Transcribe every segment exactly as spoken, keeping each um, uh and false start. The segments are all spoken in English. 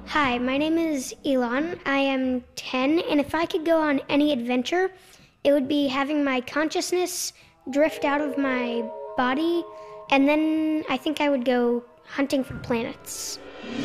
Hi, my name is Elon. I am ten, and if I could go on any adventure, it would be having my consciousness drift out of my body, and then I think I would go hunting for planets.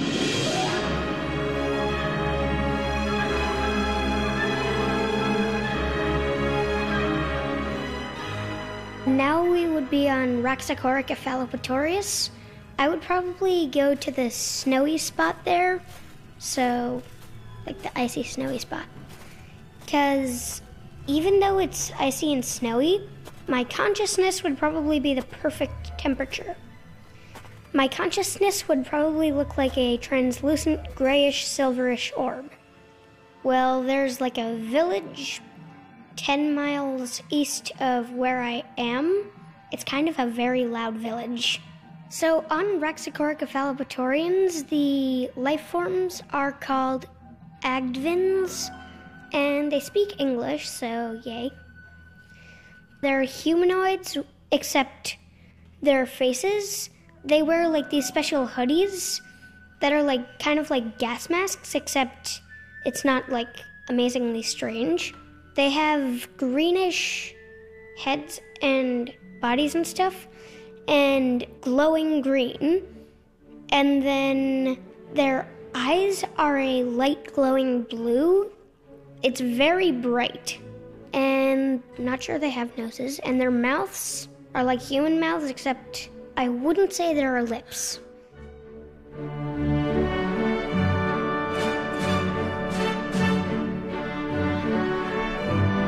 Now we would be on Raxacoric Cephalopatorius. I would probably go to the snowy spot there, so like the icy snowy spot. Because even though it's icy and snowy, my consciousness would probably be the perfect temperature. My consciousness would probably look like a translucent grayish silverish orb. Well, there's like a village ten miles east of where I am. It's kind of a very loud village. So on Raxacoric Cephalopatorians, the life forms are called Agdvins, and they speak English, so yay. They're humanoids, except their faces, they wear like these special hoodies that are like kind of like gas masks, except it's not like amazingly strange. They have greenish heads and bodies and stuff, and glowing green. And then their eyes are a light glowing blue. It's very bright. And not sure they have noses. And their mouths are like human mouths, except I wouldn't say there are lips.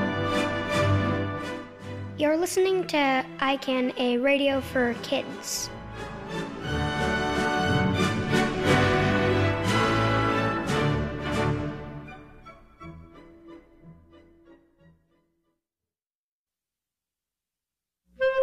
You're listening to I CAN, a radio for kids.